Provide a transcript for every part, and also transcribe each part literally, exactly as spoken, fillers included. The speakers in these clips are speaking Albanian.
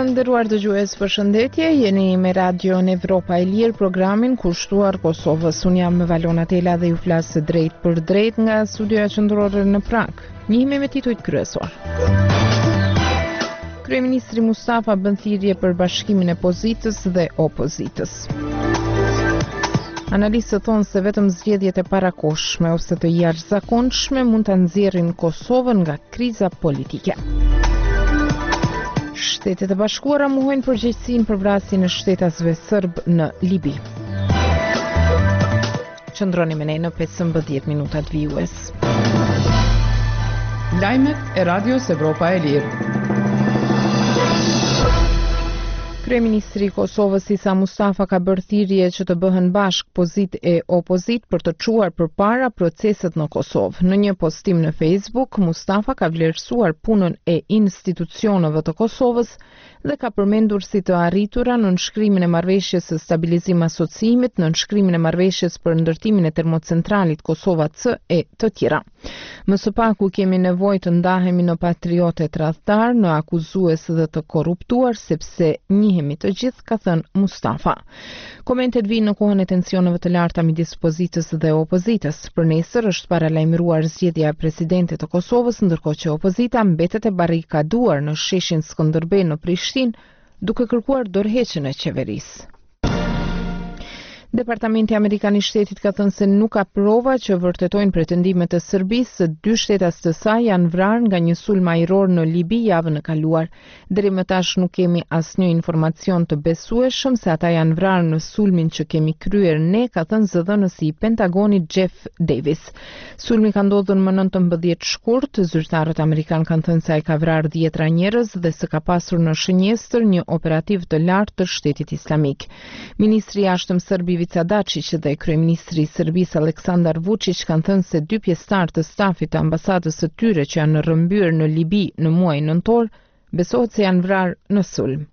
nderuar dëgjues, përshëndetje. Jeni me Radio në Evropa e Lirë, programin kushtuar Kosovës. Unë jam Valona Tela dhe ju flas drejt për drejt nga studioja qendrore në Prag. Njihemi me titujt kryesor. Kryeministri Mustafa bën thirrje për bashkimin e pozitës dhe opozitës. Analistët thonë se vetëm zgjedhjet e parakohshme ose të jashtëzakonshme mund ta nxjerrin Kosovën nga kriza politike. Shtetet e Bashkuara muhojnë përgjegjësinë për vrasjen e shtetasve serb në Libi. Qëndroni me ne në pesëmbëdhjetë minutat vijues. Lajmet e Radios Evropa e Lirë. Kryeministri i Kosovës Isa Mustafa ka bërë thirrje që të bëhen bashk pozitë e opozit për të çuar përpara proceset në Kosovë. Në një postim në Facebook, Mustafa ka vlerësuar punën e institucioneve të Kosovës dhe ka përmendur si të arritura në nënshkrimin e marrëveshjes së stabilizim asociimit, në nënshkrimin e marrëveshjes për ndërtimin e termocentralit Kosova C e të tjera. Më së paku kemi nevojë të ndahemi në patriotë tradhtar, në akuzues dhe të korruptuar, sepse njihemi të gjithë, ka thënë Mustafa. Komentet vinë në kohën e tensioneve të larta midis pozitës dhe opozitës. Për nesër është paralajmëruar zgjedhja e presidentit të Kosovës, ndërkohë që opozita mbetet e barrikaduar në sheshin Skënderbej në Prishtinë, duke kërkuar dorëheqjen e qeverisë. Departamenti Amerikan i Shtetit ka thënë se nuk ka prova që vërtetojnë pretendimet e Serbisë se dy shtetas të saj janë vrarë nga një sulm ajror në Libi javën e kaluar. Deri më tash nuk kemi asnjë informacion të besueshëm se ata janë vrarë në sulmin që kemi kryer ne, ka thënë zëdhënësi i Pentagonit Jeff Davis. Sulmi ka ndodhur më nëntëmbëdhjetë shkurt. Zyrtarët amerikan kanë thënë se ai ka vrarë dhjetra njerëz dhe se ka pasur në shënjestër një operativ të lartë të Shtetit Islamik. Ministri i jashtëm serb Ivica Dačić dhe kryeministri i Serbisë Aleksandar Vučić kanë thënë se dy pjesëtar të stafit të ambasadës së tyre që janë rrëmbyer në Libi në muajin nëntor besohet se janë vrarë në sulm.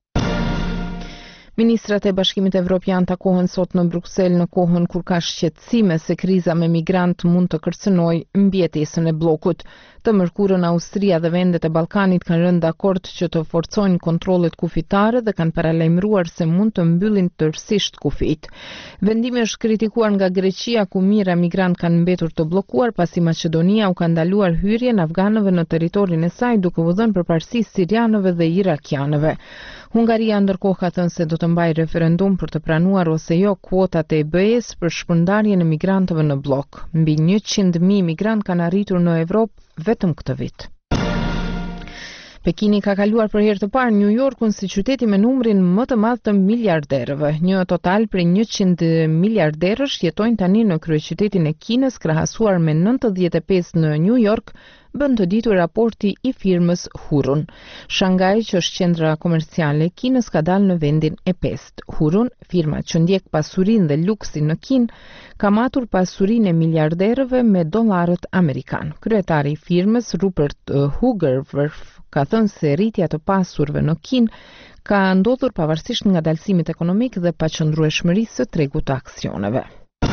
Ministrat e Bashkimit Evropian takohen sot në Bruksel në kohën kur ka shqetësime se kriza me migrant mund të kërcënojë mbjetesën e bllokut. Të mërkurën Austria dhe vendet e Ballkanit kanë rënë dakord që të forcojnë kontrollet kufitare dhe kanë paralajmëruar se mund të mbyllin tërësisht kufit. Vendimi është kritikuar nga Greqia, ku mijëra migrant kanë mbetur të bllokuar pasi Maqedonia u ka ndaluar hyrjen afganëve në territorin e saj, duke u dhënë përparësi sirianëve dhe irakianëve. Hungaria ndërkohë ka thënë se do të mbajë referendum për të pranuar ose jo kuotat e E B E-s për shpërndarjen e migrantëve në blok. Mbi njëqind mijë migrant kanë arritur në Evropë vetëm këtë vit. Pekini ka kaluar për herë të parë New Yorkun si qyteti me numrin më të madh të miliarderëve. Një total prej njëqind miliarderësh jetojnë tani në kryeqytetin e Kinës, krahasuar me nëntëdhjetë e pesë në New York, bën të ditur raporti i firmës Hurun. Shanghai, që është qendra komerciale e Kinës, ka dalë në vendin e pestë. Hurun, firma që ndjek pasurinë dhe luksin në Kinë, ka matur pasurinë e miliarderëve me dollarët amerikan. Kryetari i firmës, Rupert Hugerwerf, ka thënë se rritja të pasurve në Kinë ka ndodhur pavarësisht nga dalësimit ekonomik dhe paqëndrueshmërisë së tregut të aksioneve.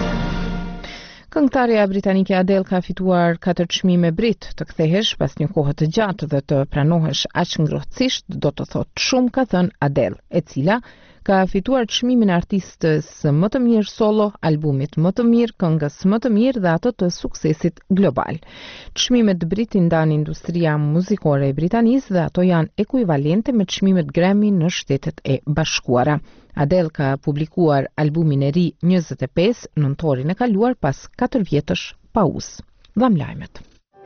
Këngëtarja britanike Adele ka fituar katër çmime Brit. Të kthehesh pas një kohe të gjatë dhe të pranohesh aq ngrohtësisht do të thotë shumë, ka thënë Adele, e cila ka fituar çmimin e artistës më të mirë solo, albumit më të mirë, këngës më të mirë dhe atë të suksesit global. Çmimet Brit i ndan industria muzikore e Britanisë dhe ato janë ekuivalente me çmimet Grammy në Shtetet e Bashkuara. Adele ka publikuar albumin e ri njëzet e pesë nëntorin e kaluar pas katër vjetësh pauzë. Dham lajmet.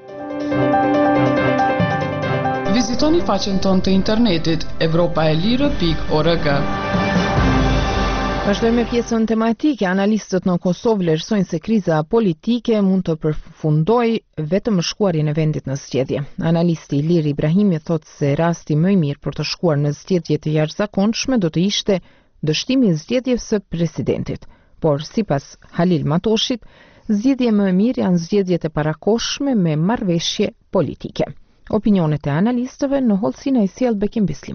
Vizitoni faqen tonë të internetit evropaelire pikë org. Vazhdojmë me pjesën tematike. Analistët në Kosovë vlerësojnë se kriza politike mund të përfundojë vetëm me shkuarjen e vendit në zgjedhje. Analisti Ilir Ibrahimi thotë se rasti më i mirë për të shkuar në zgjedhje të jashtëzakonshme do të ishte dështimi i zgjedhjes së presidentit. Por sipas Halil Matoshit, zgjedhje më e mirë janë zgjedhjet e parakohshme me marrëveshje politike. Opinionet e analistëve në hollësinë e sjell Bekim Bislimi.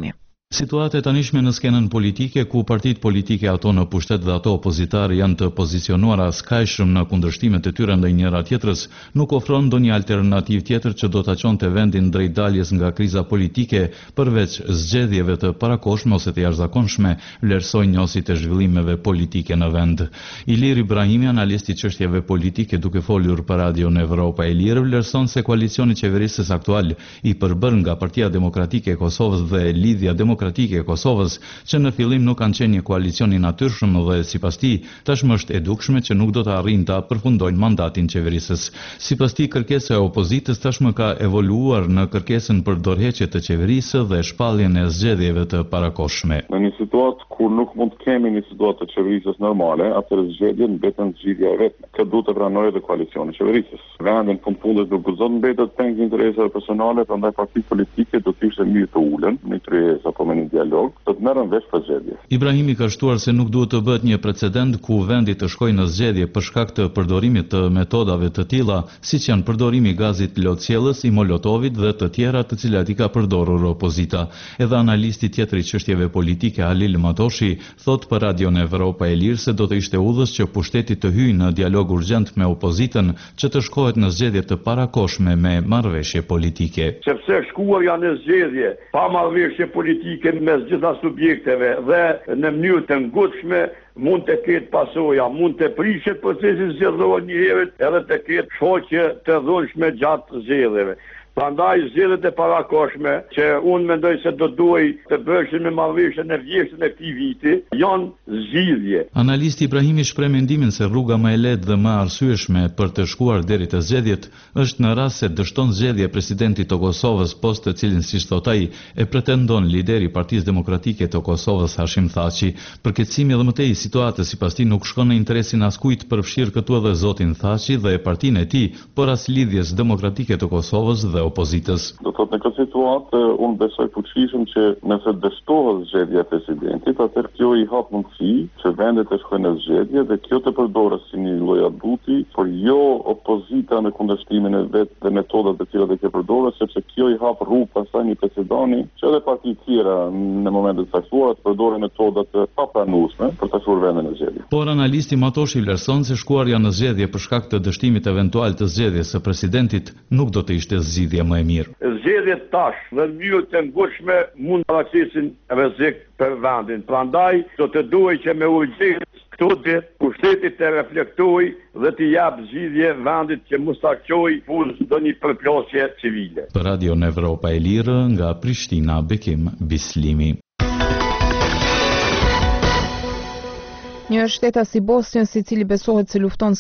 Situata e tanishme në skenën politike, ku partitë politike ato në pushtet dhe ato opozitar janë të pozicionuara skajshëm në kundërshtimet e tyre ndaj njëra tjetrës, nuk ofron ndonjë alternativë tjetër që do ta çonte vendin drejt daljes nga kriza politike, përveç zgjedhjeve të parakoshme ose të jashtëzakonshme, vlerësoi njësit e zhvillimeve politike në vend. Ilir Ibrahimi, analisti i çështjeve politike, duke folur për Radion Evropa e Lirë, vlerëson se koalicioni qeverisës aktual i përbërë nga Partia Demokratike e Kosovës dhe Lidhja Demokratike Demokratike e Kosovës, që në fillim nuk kanë qenë një koalicion i natyrshëm dhe sipas tij tashmë është e dukshme që nuk do të arrijnë ta përfundojnë mandatin qeverisës. Sipas tij, kërkesa e opozitës tashmë ka evoluar në kërkesën për dorëheqje të qeverisë dhe shpalljen e zgjedhjeve të parakoshme. Në një situatë kur nuk mund të kemi një situatë të qeverisës normale, atëherë zgjedhjet mbeten zgjidhja e vetme. Këtë duhet të pranojë edhe koalicioni i qeverisës. Vendin fund fundit nuk gëzon mbetet tek interesave personale, prandaj partitë politike do të ishte mirë të ulen në kryes apo me një dialog, do të merren vesh për zgjedhje. Ibrahimi ka shtuar se nuk duhet të bëhet një precedent ku vendi të shkojë në zgjedhje për shkak të përdorimit të metodave të tilla, siç janë përdorimi i gazit lotësjellës, i molotovit dhe të tjera të cilat i ka përdorur opozita. Edhe analisti tjetër i çështjeve politike Halil Matoshi thot për Radion Evropa e Lirë se do të ishte udhës që pushteti të hyjë në dialog urgjent me opozitën që të shkohet në zgjedhje të parakoshme me marrëveshje politike. Sepse shkuarja në zgjedhje pa marrëveshje politike mes gjitha subjekteve dhe në mënyrë të ngutshme mund të ketë pasoja, mund të prishet procesi zgjedhor një herë edhe të ketë shoqje të dhunshme gjatë zgjedhjeve. Prandaj zgjedhjet e parakoshme, që unë mendoj se do duhej të bëheshin me marrëveshjen e vjeshtën e këtij viti, janë zgjidhje. Analisti Ibrahimi shpreh mendimin se rruga më e lehtë dhe më arsyeshme për të shkuar deri te zgjedhjet është në rast se dështon zgjedhje presidentit të Kosovës, post të cilin, siç thot ai, e pretendon lideri i Partisë Demokratike të Kosovës Hashim Thaçi. Përkeqësimi edhe më tej i situatës sipas tij nuk shkon në interesin askujt, përfshir këtu edhe zotin Thaçi dhe partinë e tij, por as lidhjes demokratike të Kosovës dhe opozitës. Do thotë në këtë situatë unë besoj fuqishëm që nëse dështohet zgjedhja e presidentit, atëherë kjo i hap mundësi që vendet të shkojnë në zgjedhje dhe kjo të përdoret si një lloj aduti, por jo opozita në kundërshtimin e vet dhe metodat të cilat e ke përdorur, sepse kjo i hap rrugë pastaj një precedenti që edhe partitë tjera në momentet e caktuara të përdorin metoda të papranueshme për të shkuar vendin në zgjedhje. Por analisti Matoshi vlerëson se shkuarja në zgjedhje për shkak të dështimit eventual të zgjedhjes së presidentit nuk do të ishte zgjidhje më e mirë. Zgjedhjet tash në mënyrë të ngutshme mund të raqisin rrezik për vendin. Prandaj do të duhej që me urgjencë këto ditë pushteti të reflektojë dhe të jap zgjidhje vendit që mos ta çojë për ndonjë përplasje civile. Për Radion Evropa e Lirë nga Prishtina, Bekim Bislimi. Një shtetas i Bosnjës i cili besohet se lufton